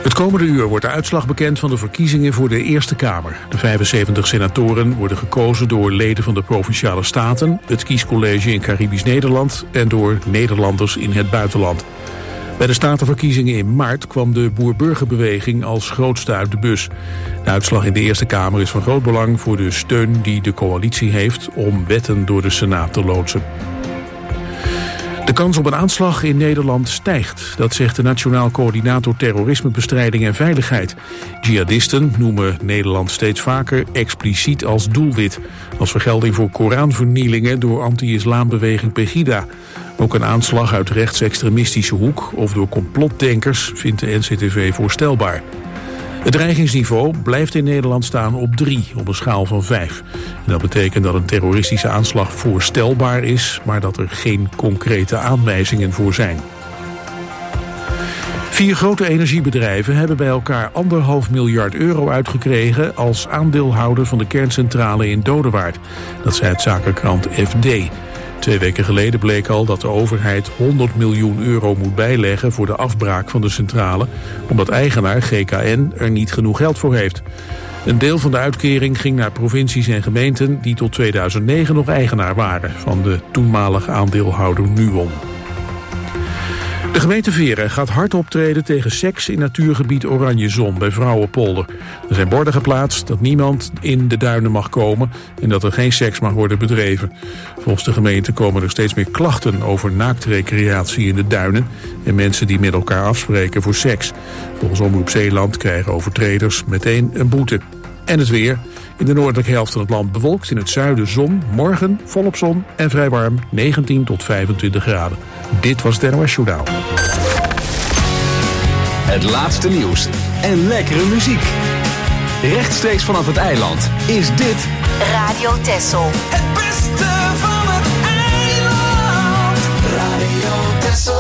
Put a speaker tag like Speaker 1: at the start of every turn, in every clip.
Speaker 1: Het komende uur wordt de uitslag bekend van de verkiezingen voor de Eerste Kamer. De 75 senatoren worden gekozen door leden van de Provinciale Staten, het kiescollege in Caribisch Nederland en door Nederlanders in het buitenland. Bij de statenverkiezingen in maart kwam de boer-burgerbeweging als grootste uit de bus. De uitslag in de Eerste Kamer is van groot belang voor de steun die de coalitie heeft om wetten door de Senaat te loodsen. De kans op een aanslag in Nederland stijgt. Dat zegt de Nationaal Coördinator Terrorismebestrijding en Veiligheid. Jihadisten noemen Nederland steeds vaker expliciet als doelwit. Als vergelding voor Koranvernielingen door anti-islambeweging Pegida. Ook een aanslag uit rechtsextremistische hoek of door complotdenkers vindt de NCTV voorstelbaar. Het dreigingsniveau blijft in Nederland staan op 3 op een schaal van 5. En dat betekent dat een terroristische aanslag voorstelbaar is, maar dat er geen concrete aanwijzingen voor zijn. 4 grote energiebedrijven hebben bij elkaar €1,5 miljard uitgekregen als aandeelhouder van de kerncentrale in Dodewaard. Dat zei het zakenkrant FD. 2 weken geleden bleek al dat de overheid €100 miljoen moet bijleggen voor de afbraak van de centrale, omdat eigenaar GKN er niet genoeg geld voor heeft. Een deel van de uitkering ging naar provincies en gemeenten die tot 2009 nog eigenaar waren van de toenmalige aandeelhouder Nuon. De gemeente Veren gaat hard optreden tegen seks in natuurgebied Oranjezon bij Vrouwenpolder. Er zijn borden geplaatst dat niemand in de duinen mag komen en dat er geen seks mag worden bedreven. Volgens de gemeente komen er steeds meer klachten over naaktrecreatie in de duinen en mensen die met elkaar afspreken voor seks. Volgens Omroep Zeeland krijgen overtreders meteen een boete. En het weer. In de noordelijke helft van het land bewolkt, in het zuiden zon. Morgen volop zon en vrij warm, 19 tot 25 graden. Dit was het NOS Journaal.
Speaker 2: Het laatste nieuws en lekkere muziek. Rechtstreeks vanaf het eiland is dit
Speaker 3: Radio Texel.
Speaker 4: Het beste van het eiland. Radio Texel.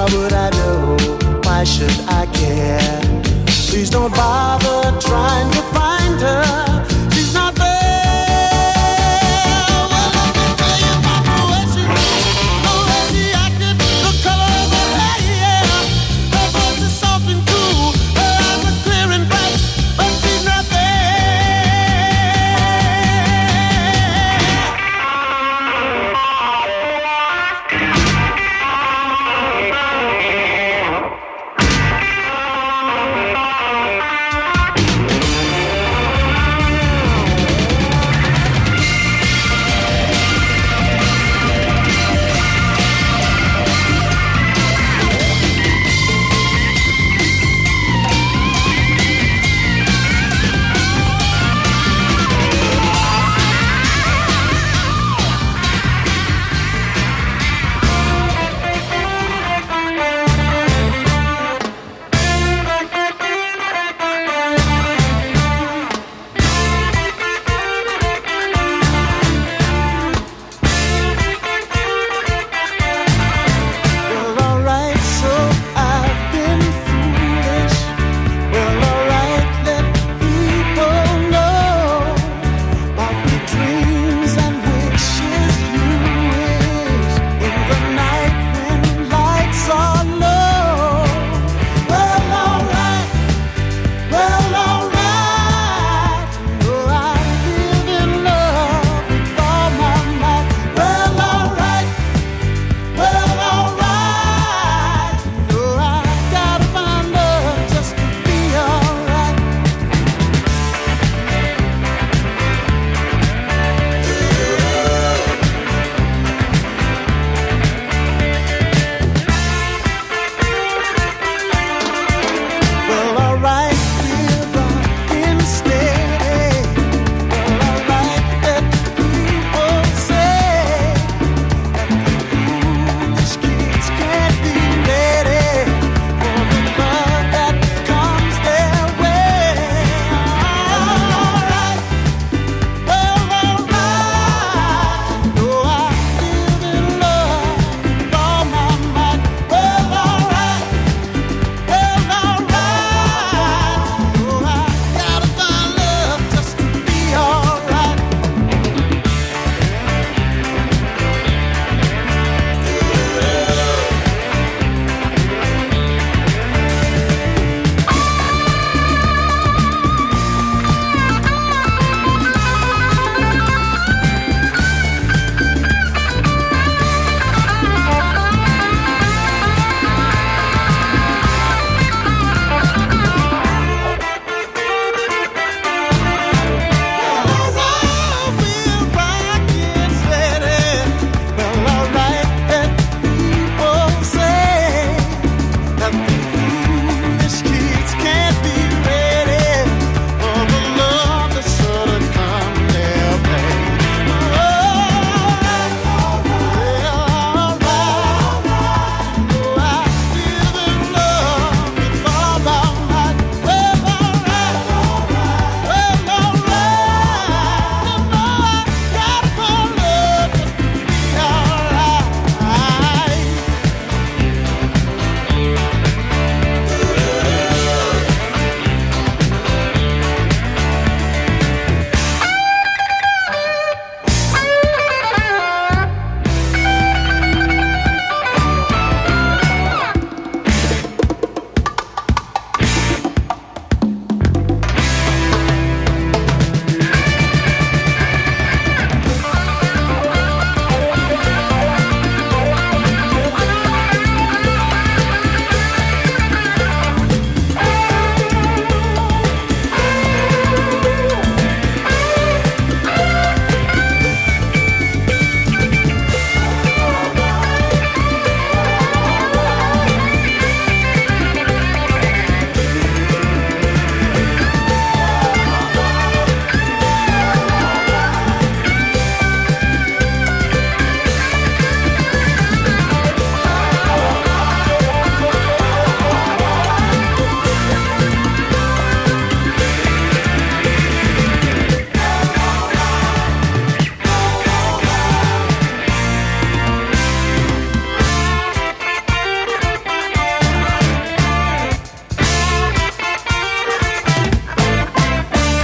Speaker 3: How would I know? Why should I care? Please don't bother trying to find her. She's not there. Well, let me tell you about the way she moved, the way she acted, the color of her hair. Her voice is soft and cool, her eyes are clear and bright, but she's not there.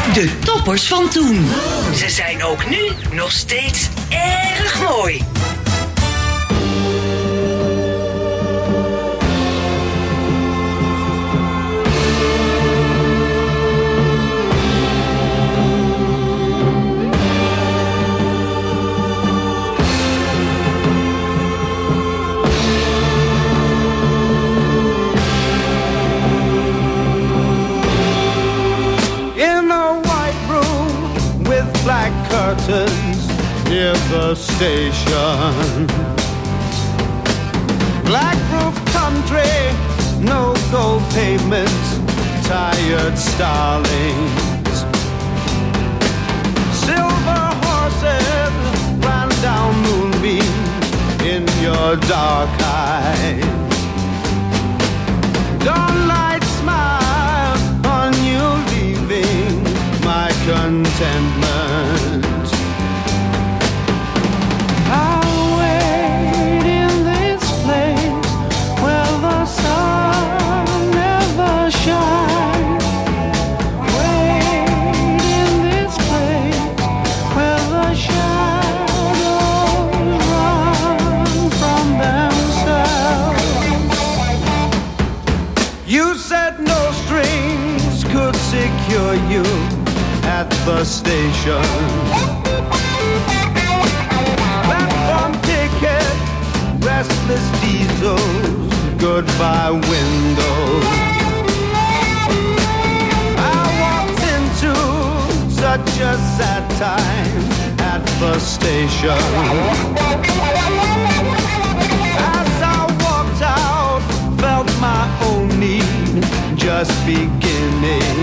Speaker 5: De toppers van toen. Ze zijn ook nu nog steeds erg mooi.
Speaker 3: Black curtains near the station. Black roof country, no gold pavement, tired starlings. Silver horses ran down moonbeams in your dark eyes. Dawnlight smile on you leaving my contentment. I'll wait in this place where the sun never shines. Wait in this place where the shadows run from themselves. You said no strings could secure you at the station. Platform ticket, restless diesels, goodbye windows. I walked into such a sad time at the station. As I walked out, felt my own need just beginning.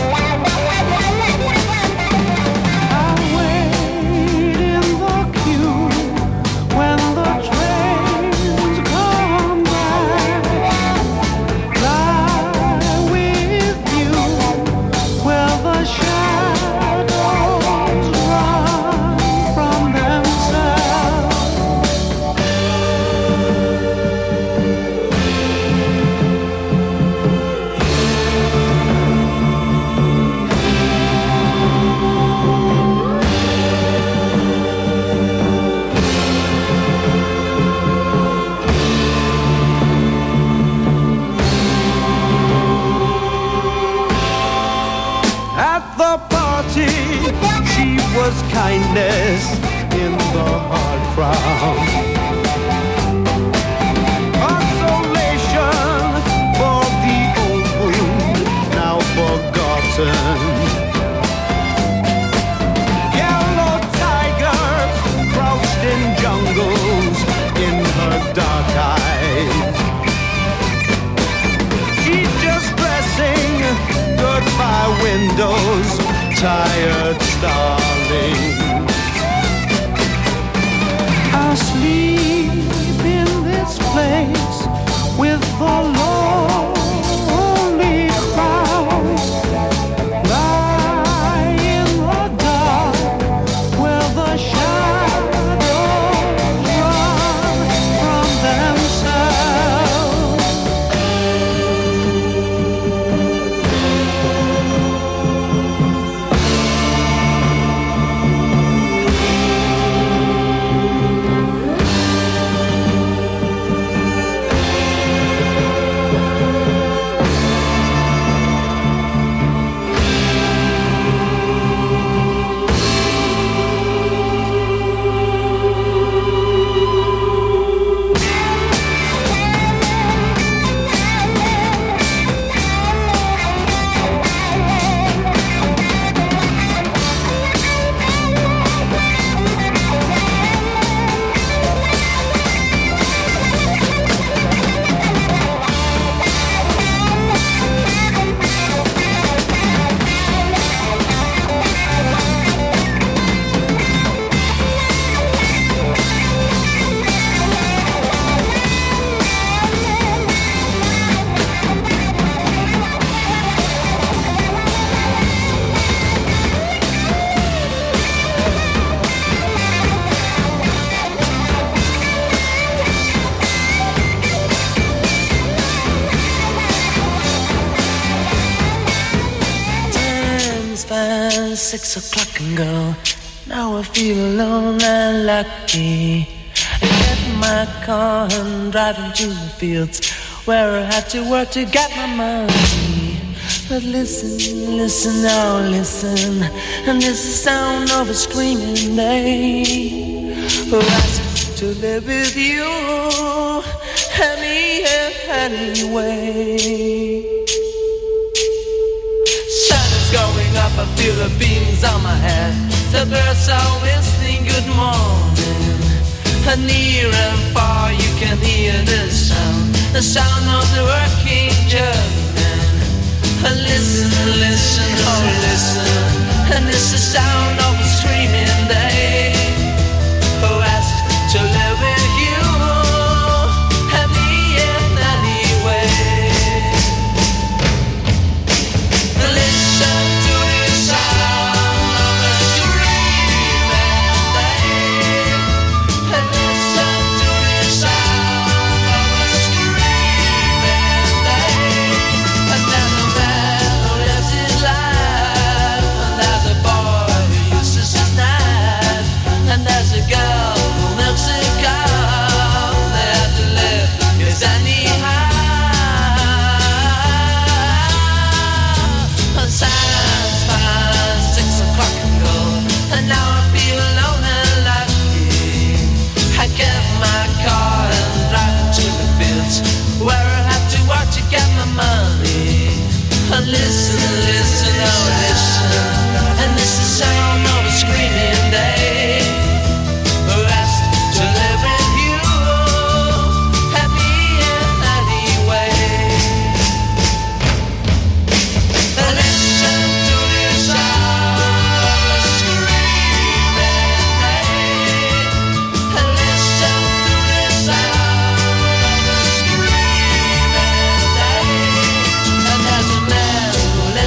Speaker 3: Was kindness in the hard crowd. Consolation for the old wound now forgotten. Yellow tigers crouched in jungles in her dark eyes. She's just dressing goodbye windows, tired starlings. I'll sleep in this place with the lonely crowd. Lie in the dark where the shadows run from themselves.
Speaker 6: past 6 o'clock and go. Now I feel alone and lucky. I get in my car and drive into the fields where I have to work to get my money. But listen, listen, now listen, and this is the sound of a screaming day who asked to live with you anyway. Sun is going up, I feel the beams on my head. The birds are whistling good morning. And near and far you can hear the sound of the working German. And listen, listen, oh listen, and it's the sound of a screaming day who asked to live with you and me in any way. Listen to the sound of a screaming day, and listen to the sound of a screaming day. And there's a man who lives his life, and there's a boy who uses his knife, and there's a girl who milks a cow. They have to live, yes anyhow. And sands past 6 o'clock and go, and now I feel alone and lucky. I get my car and drive to the fields where I have to work to get my money. And listen, listen, oh listen, and this is the sound of a screaming day who asked to live with you and me in any way. And listen to the sound of a screaming day, and listen to the sound of a screaming day. And there's a man who lives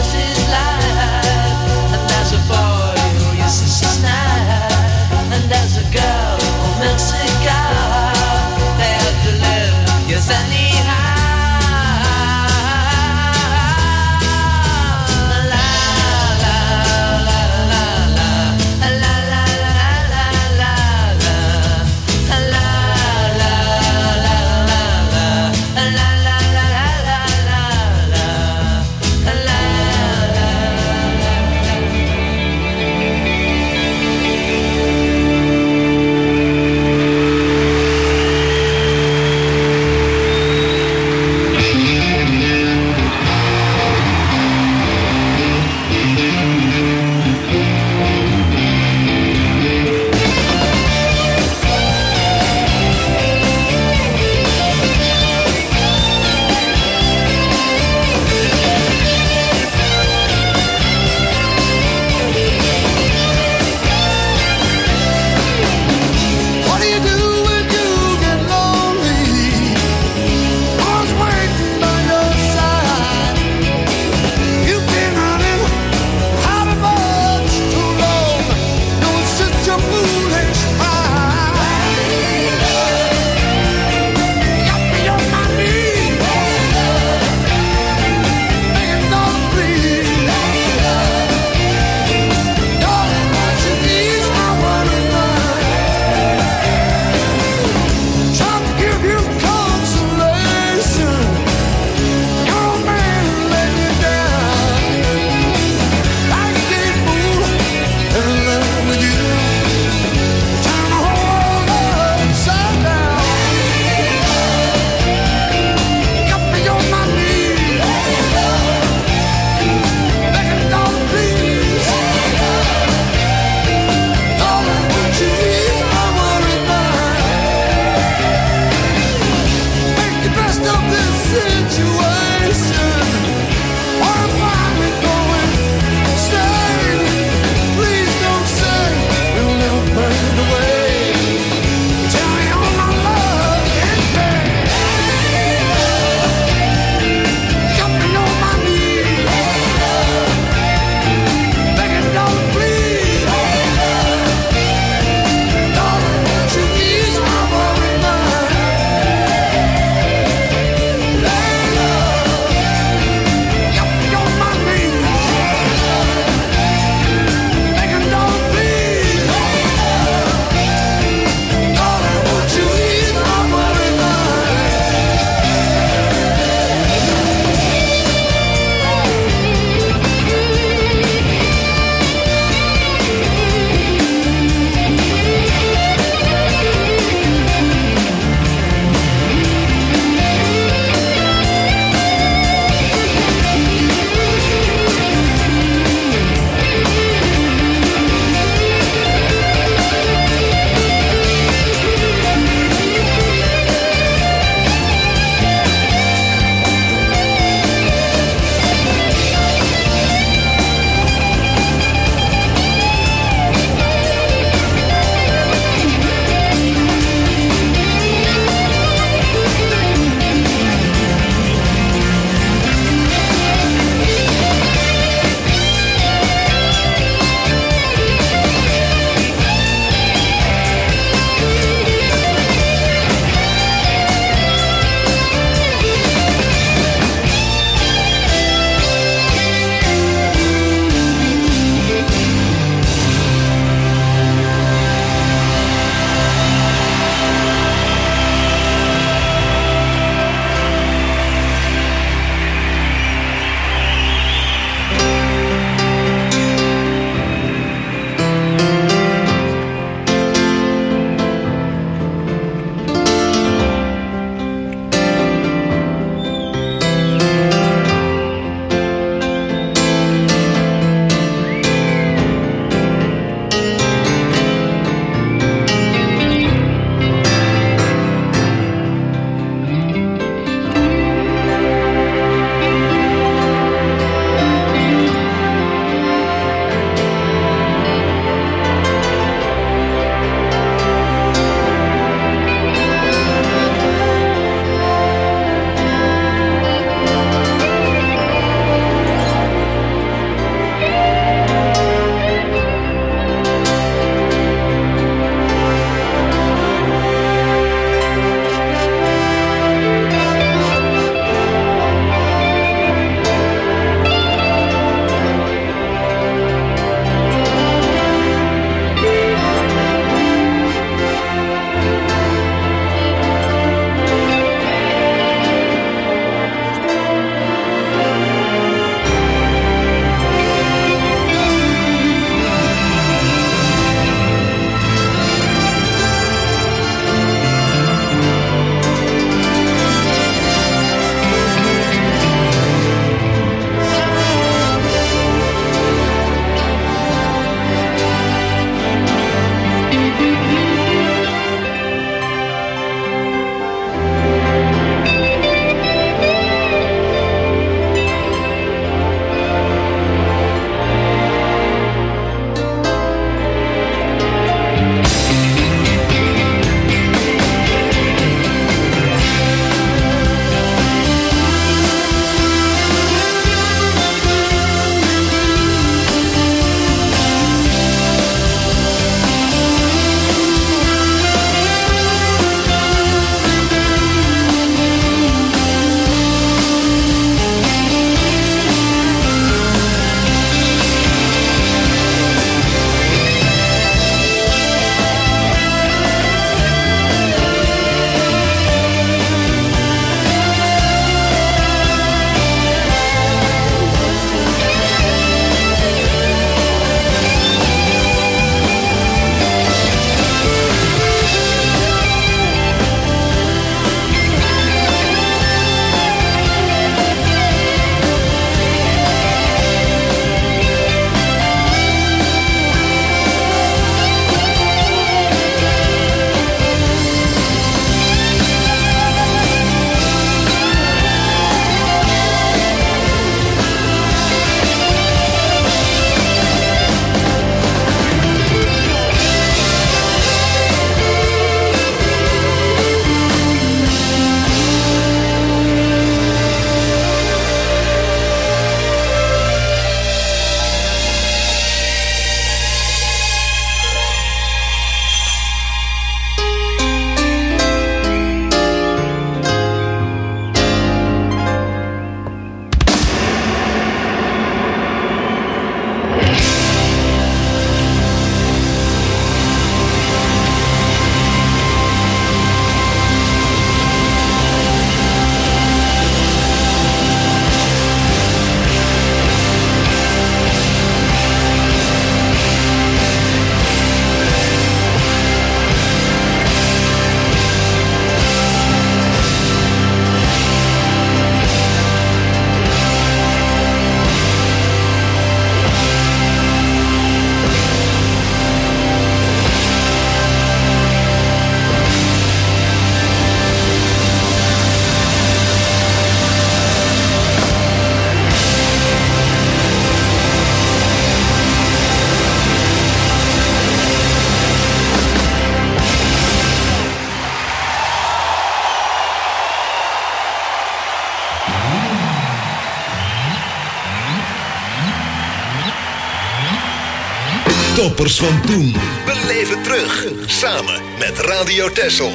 Speaker 7: toppers van toen. Beleef het terug, samen met Radio Texel.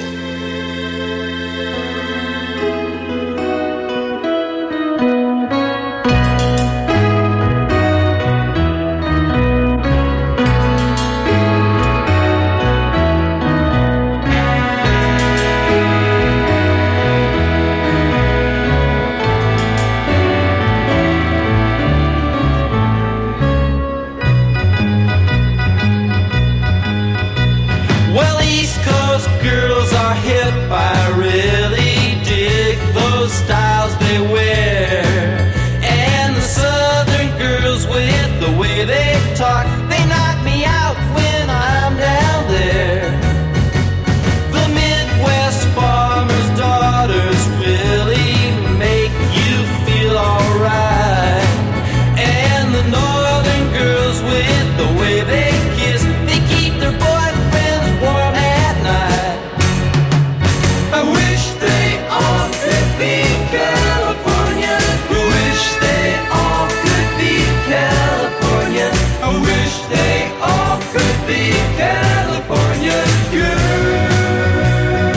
Speaker 6: Well, East Coast girls are hip. I really dig those styles they wear. And the Southern girls with the way they talk, they knock me out when I'm down there. The Midwest farmers' daughters really make you feel alright. And the Northern girls with the way they kiss, they keep their boyfriends warm at night. I wish they all could be California. I wish they all could be California. I wish they all could be California girls.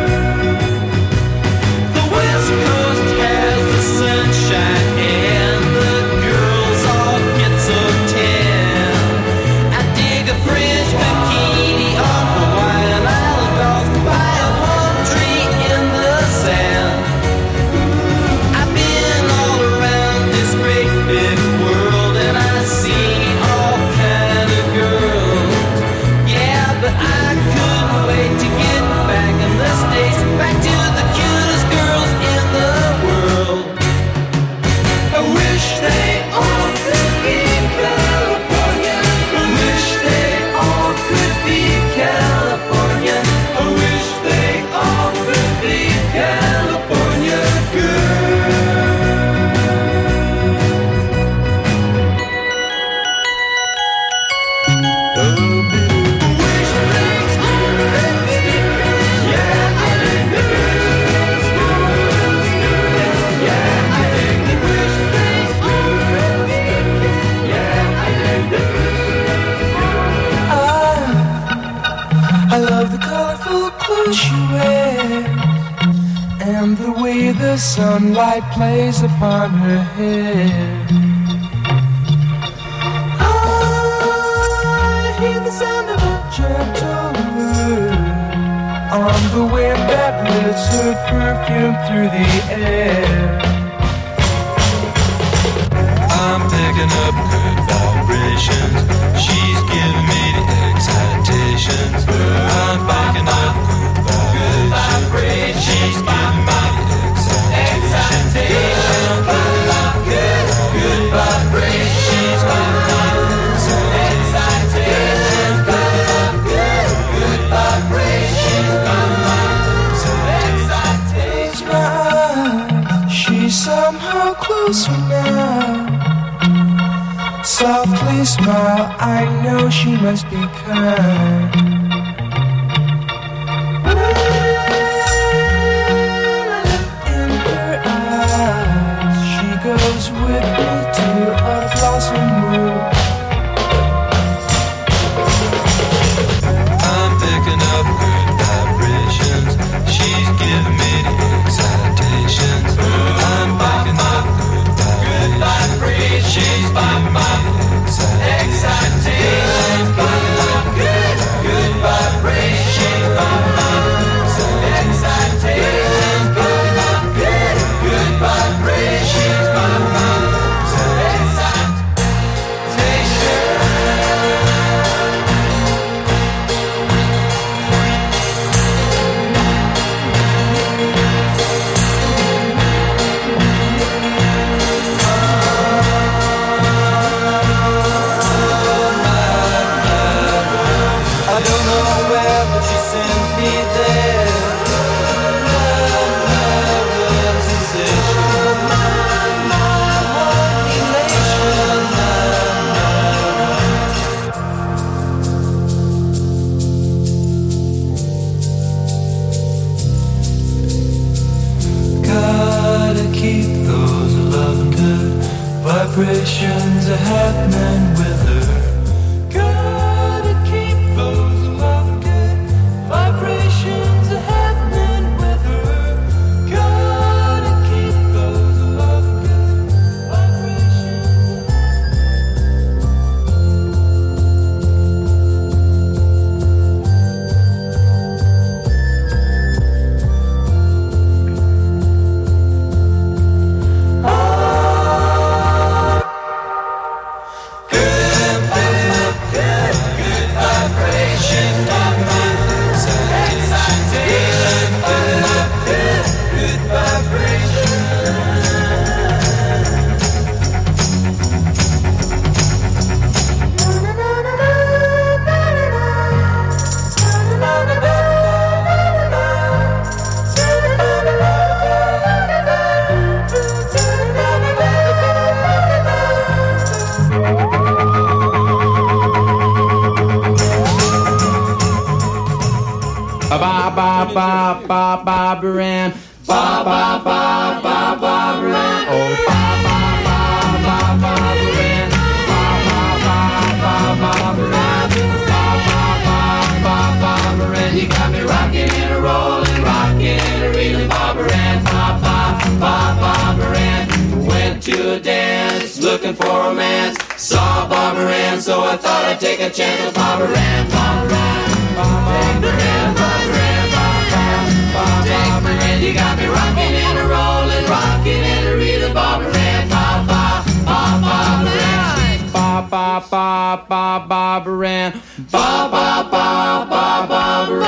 Speaker 6: The West Coast has the sunshine and the girls all get so tan. I dig a French bikini on Hawaiian Island dolls by a palm tree in the sand. I've been all around this great big world and I've seen all kind of girls. Yeah, but I couldn't wait to get back in the States, back to the cutest girls in the world. I wish they all could be California. I wish they all could be California. I wish they all could be California I love the colorful clothes she wears and the way the sunlight plays upon her hair. I hear the sound of a gentle word on the wind that lifts her perfume through the air. I'm picking up good vibrations. She's giving me the excitations. I'm picking up good vibrations. She's giving me the excitations. Good vibrations. She's giving me the excitations. Good vibrations. She's somehow closer now. Softly smile, I know she must be kind. In her eyes, she goes with me to a blossom room. I'm picking up good vibrations. She's giving me the excitations. I'm picking up good vibrations. She's giving me the excitations. Good vibrations. Excitations. Good vibrations. I don't know where, but she sends me there. Love, sensation. elation. Gotta keep those lavender vibrations are happening with her.
Speaker 8: ba Barbara Ann, ba ba ba ba Barbara Ann, oh ba ba ba ba Barbara Ann, ba ba ba ba Barbara Ann, ba ba ba ba Barbara Ann. You got me rocking and a rolling, rocking and a reeling, Barbara Ann, ba ba ba Barbara Ann. Went to a dance, looking for romance. Saw Barbara Ann, so I thought I'd take a chance with Barbara Ann, Barbara Ann, Barbara Ann, Barbara Ann, Barbara Ann. You got me rocking and a rolling, rocking and a reeling, Barbara Ann, Barbara Ann, Barbara Barbara Ann, Barbara Ann.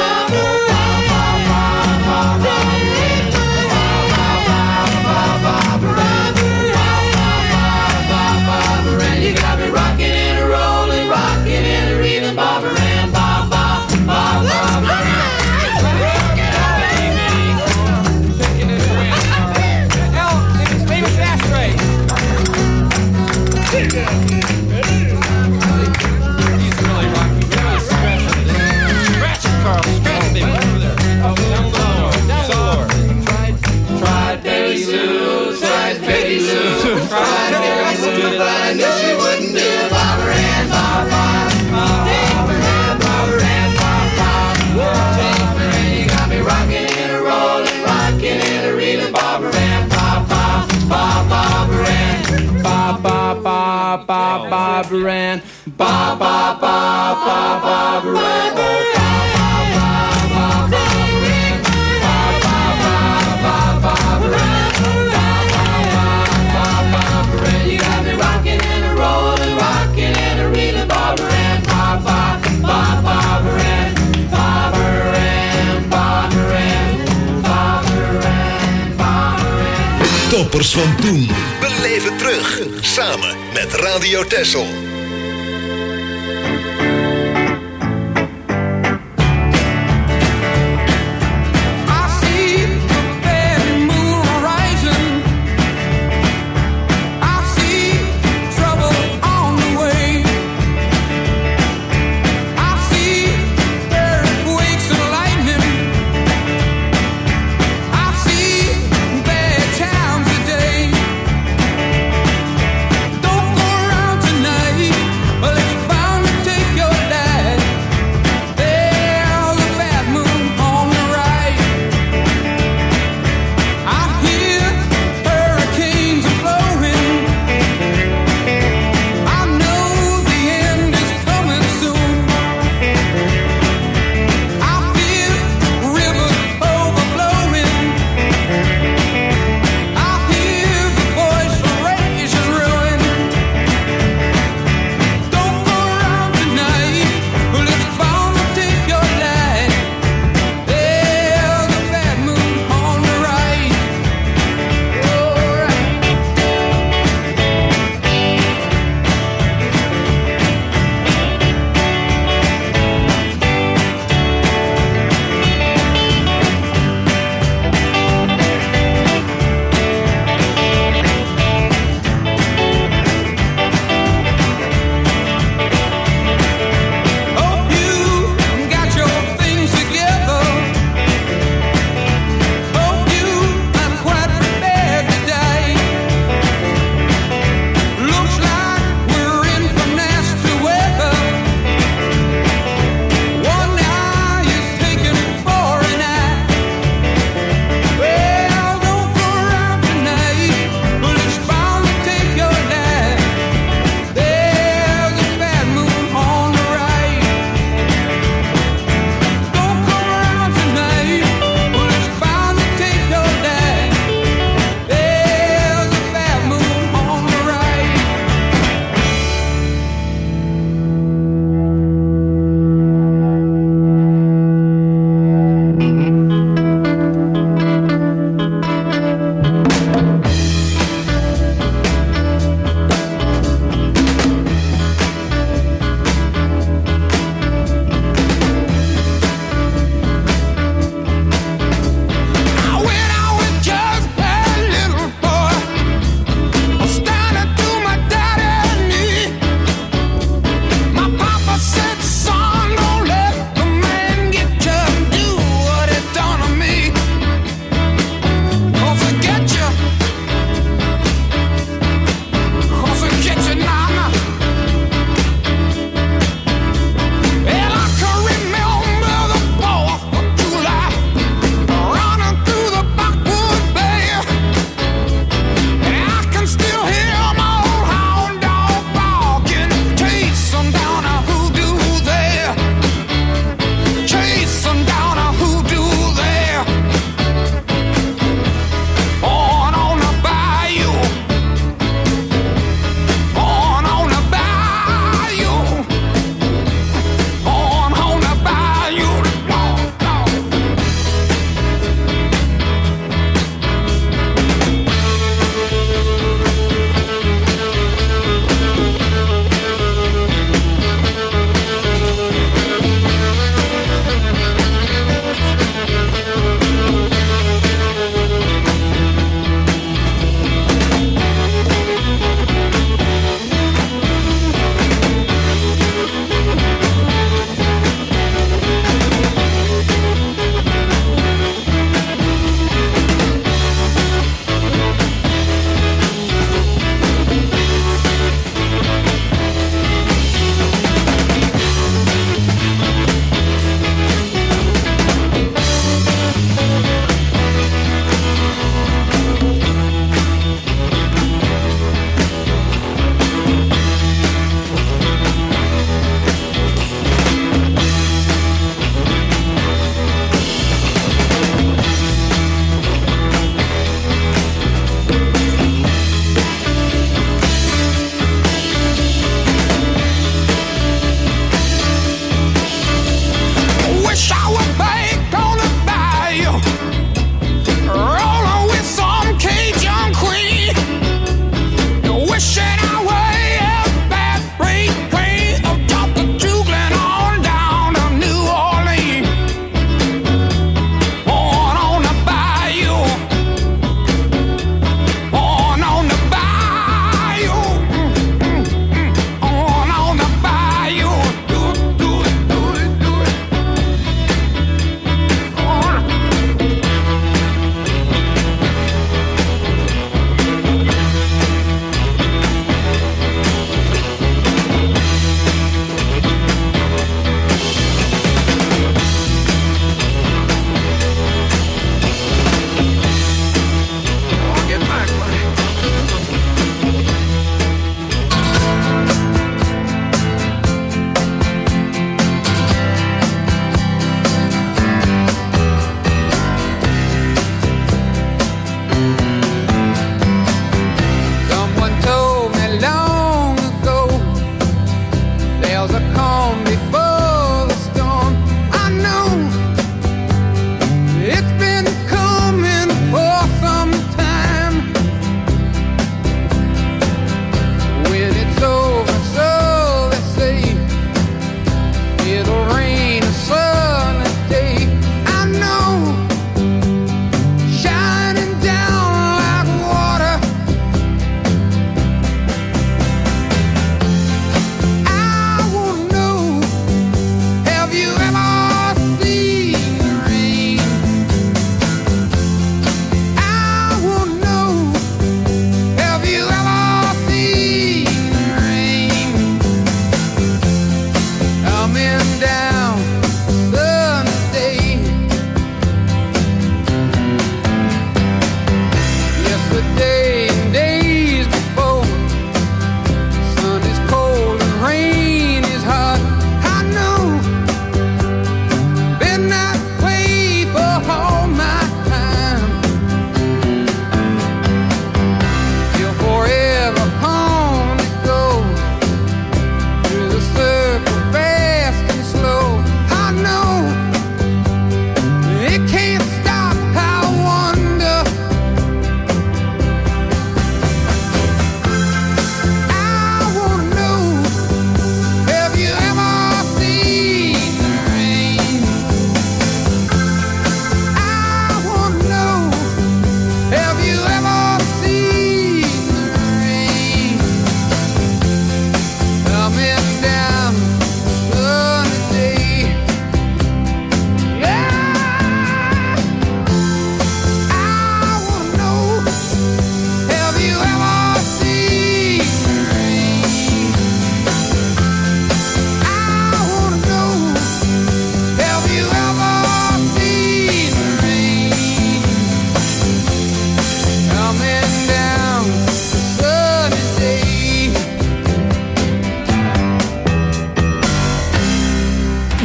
Speaker 8: You got me rocking and a rolling, rocking and a reeling, Barbara Ann, Barbara Ann.
Speaker 9: Famous ashtray. He's really rocking. Scratch it, Carl. Scratch it, baby. Over there. Oh, down low. Down lower.
Speaker 8: Tried Betty Lou, tried Betty Lou, tried Betty Lou, but I knew she wouldn't do it. Barbara Ann, Barbara Ann, Barbara Ann, Barbara Ann. You got me rocking and a rolling, rocking and a reeling, Barbara Ann, Barbara Ann, Barbara Ann, Barbara Ann. You got me rocking and a rolling, rocking and a reeling, Barbara Ann, Barbara Ann, Barbara Ann, Barbara Ann, Barbara Ann.
Speaker 7: Toppers van toen. Beleef het terug. Samen met Radio Texel.
Speaker 4: Don't go around tonight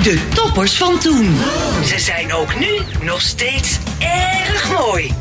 Speaker 5: De toppers van toen. Ze zijn ook nu nog steeds erg mooi.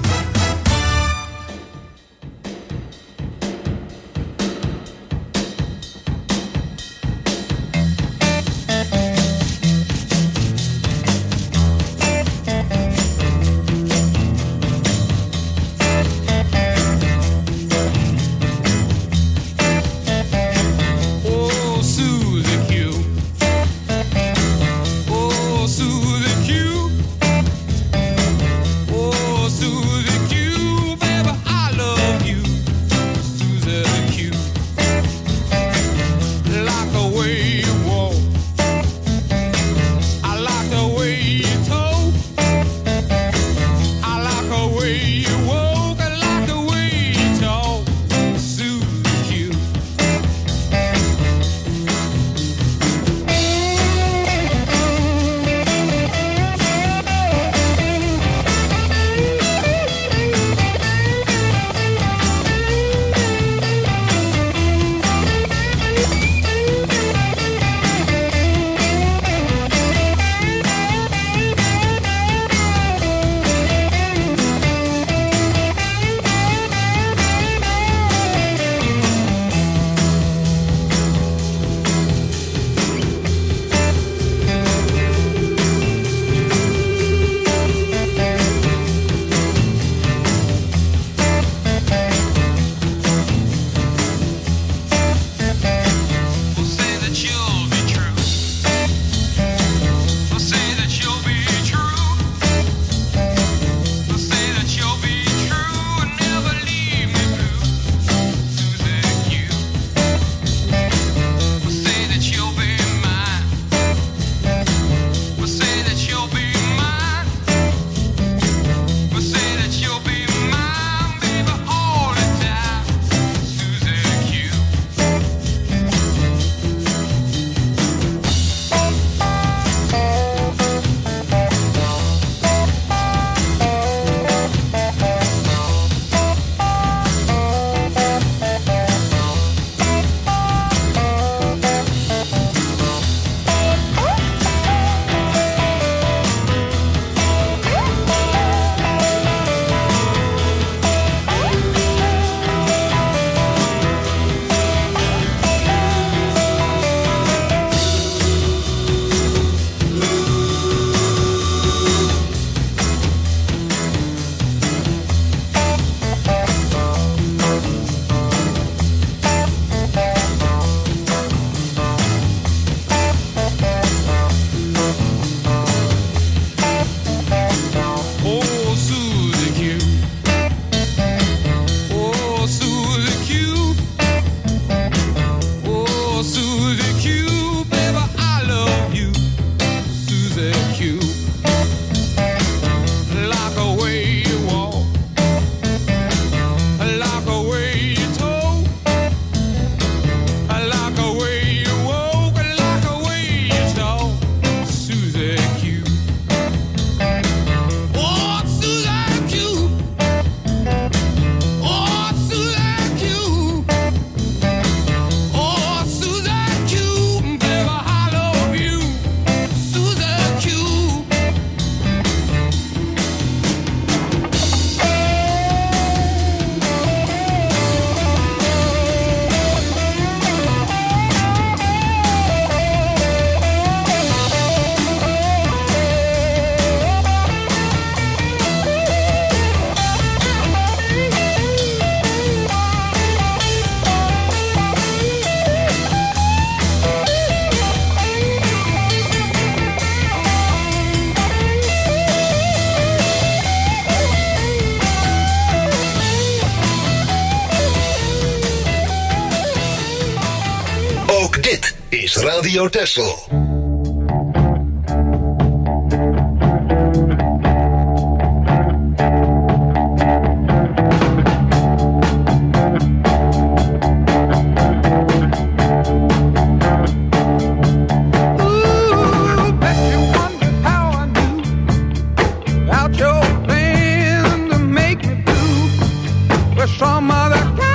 Speaker 7: is Radio Texel.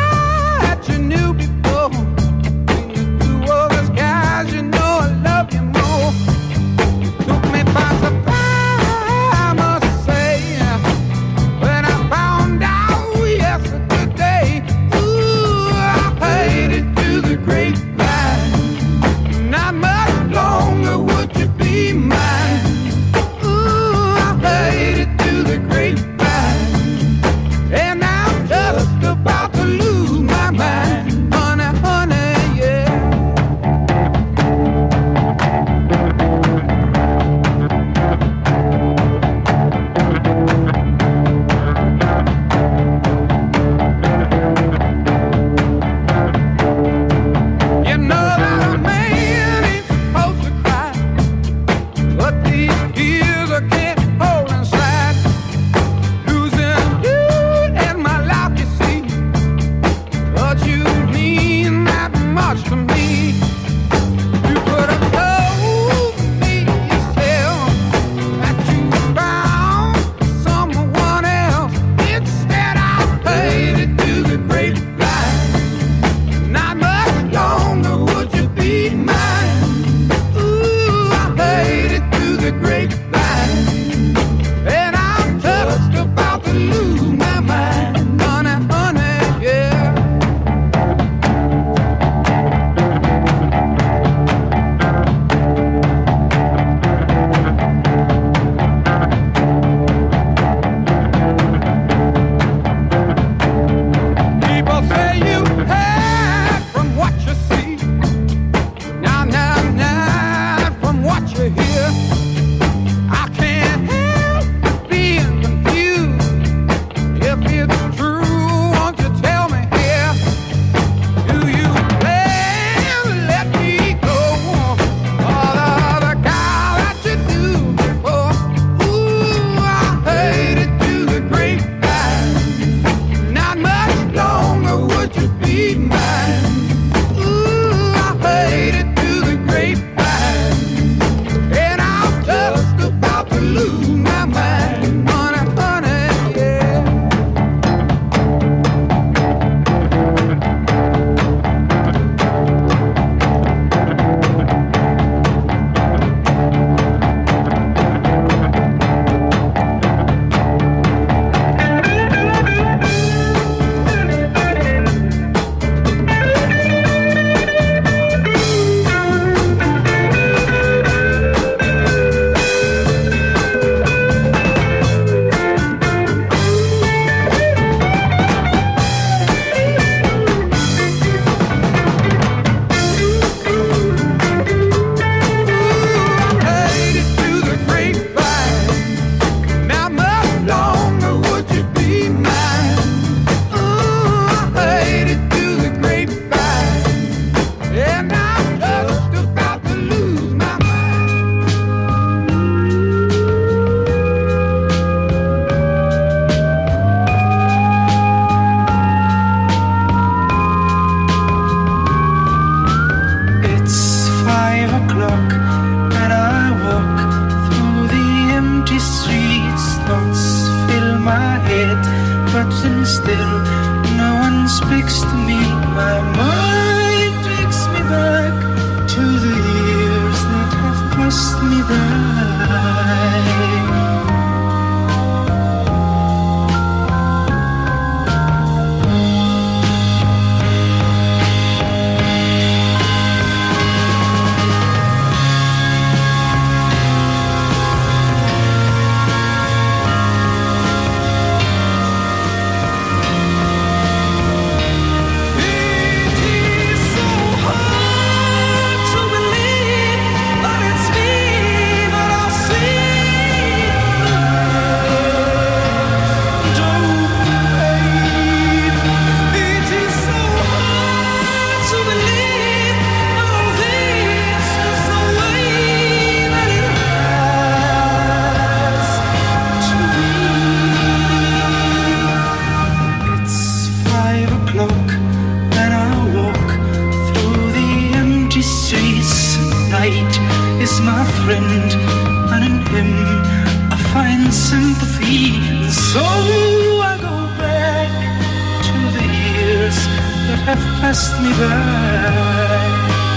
Speaker 10: Love you night is my friend, and in him I find sympathy. And so I go back to the years that have passed me by.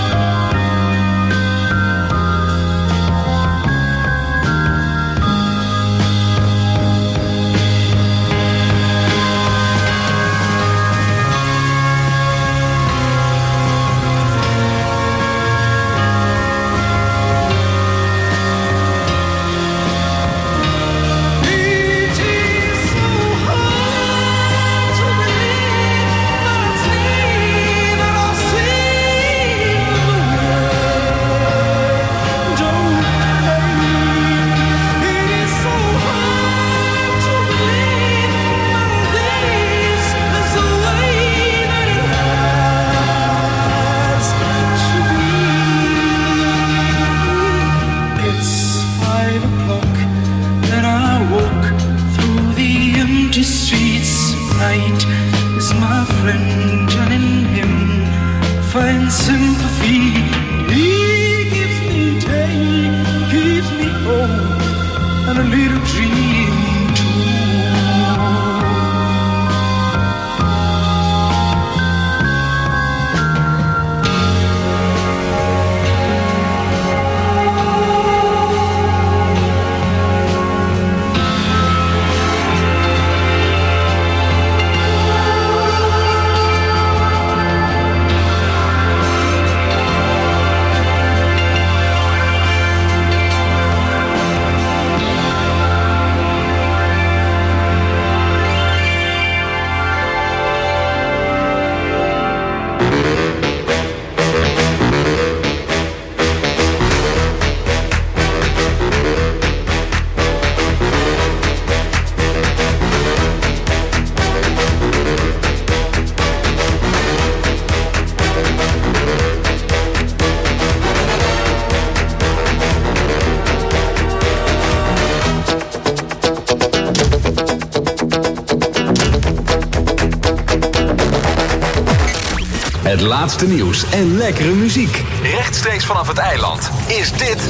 Speaker 2: Het laatste nieuws en lekkere muziek. Rechtstreeks vanaf het eiland is dit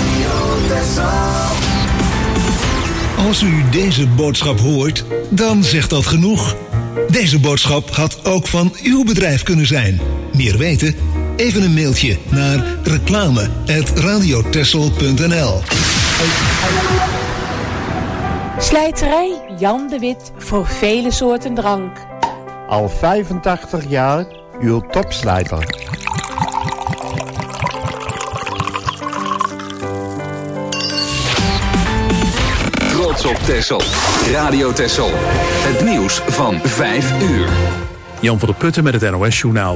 Speaker 11: Als u deze boodschap hoort, dan zegt dat genoeg. Deze boodschap had ook van uw bedrijf kunnen zijn. Meer weten? Even een mailtje naar reclame@radiotexel.nl.
Speaker 12: Slijterij Jan de Wit voor vele soorten drank.
Speaker 13: Al 85 jaar uw topslijter.
Speaker 2: Trots op Texel. Radio Texel. Het nieuws van 5 uur.
Speaker 1: Jan van der Putten met het NOS-journaal.